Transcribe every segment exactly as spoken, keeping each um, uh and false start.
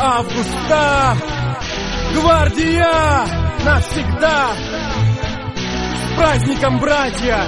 августа. Гвардия навсегда. С праздником, братья!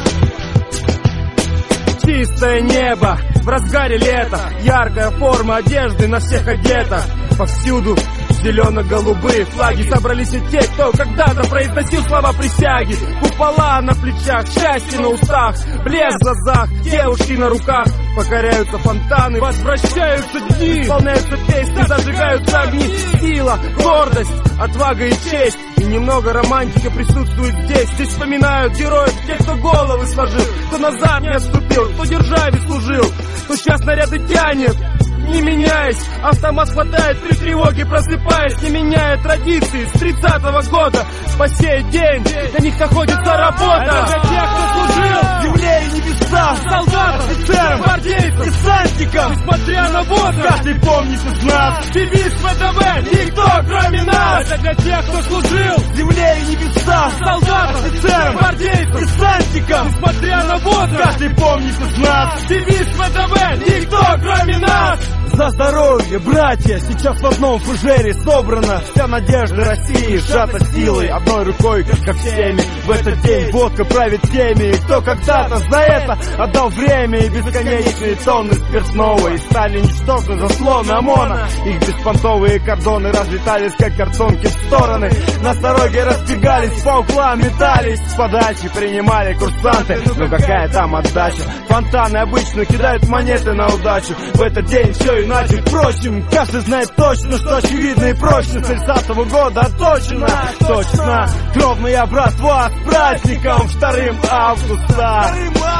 Чистое небо в разгаре лета, яркая форма одежды на всех одета. Повсюду зелено-голубые флаги. Собрались и те, кто когда-то произносил слова присяги. Купола на плечах, счастье на устах, блеск в глазах, девушки на руках. Покоряются фонтаны, возвращаются дни, исполняются песни, зажигаются огни. Сила, гордость, отвага и честь. И немного романтики присутствует здесь. Здесь вспоминают героев, те, кто головы сложил, кто назад не отступил, кто державе служил, кто сейчас наряды тянет, не меняясь. Автомат хватает при тревоге, просыпаясь, не меняя традиции с тридцатого года. По сей день для них находится работа. Это для тех, кто служил земле и небеса, солдатам, офицерам, гвардейцам, десантникам. Несмотря на возраст, каждый помнит из нас девиз ВДВ: никто кроме нас. Это для тех, кто служил земле и небеса, солдатам, офицерам, гвардейцам, десантникам. Несмотря на возраст, каждый помнит из нас девиз ВДВ: никто кроме нас. За здоровье, братья! Сейчас в одном фужере собрана вся надежда России, сжата силой, одной рукой, как всеми. В этот день водка правит теми, кто когда-то за это отдал время и бесконечные тонны спиртного, и стали ничтожны заслоны ОМОНа. Их беспонтовые кордоны разлетались, как картонки, в стороны. На дороге разбегались, по углам метались, с подачи принимали курсанты. Ну какая там отдача? Фонтаны обычно кидают монеты на удачу. В этот день все иначе, впрочем, каждый знает точно, что очевидно и прочно. С тридцатого года отточено, точно. Кровная братва с праздником вторым августа.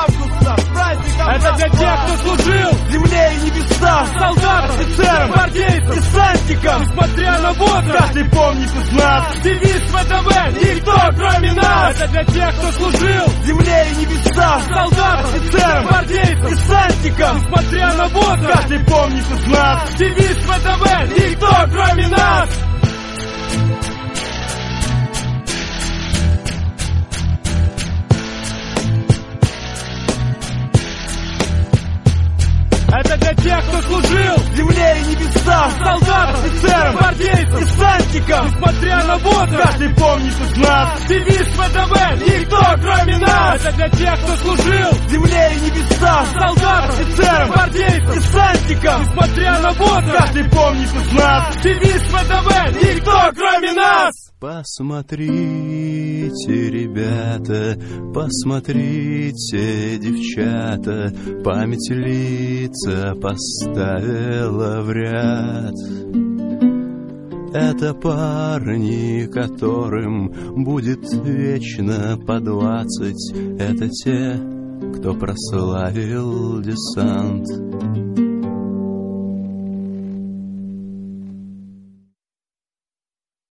Это для тех, кто служил земле и небеса, солдатам, офицерам, гвардейцам, десантникам. Несмотря на возраст, каждый помнит из нас девиз ВДВ: никто кроме нас. Это для тех, кто служил земле и небеса, солдатам, офицерам, гвардейцам, десантникам. Несмотря на возраст, каждый помнит из нас девиз ВДВ: никто кроме нас. Это для тех, кто служил земле и небеса, солдатам, офицерам, гвардейцам, десантникам. Несмотря на возраст, каждый помнит из нас девиз ВДВ: никто кроме нас. Это для тех, кто служил земле и небеса, солдатам, офицерам, гвардейцам, десантникам. Несмотря на возраст, каждый помнит из нас девиз ВДВ: никто кроме нас. Посмотрите, ребята, посмотрите, девчата, память лица поставила в ряд. Это парни, которым будет вечно по двадцать. Это те, кто прославил десант.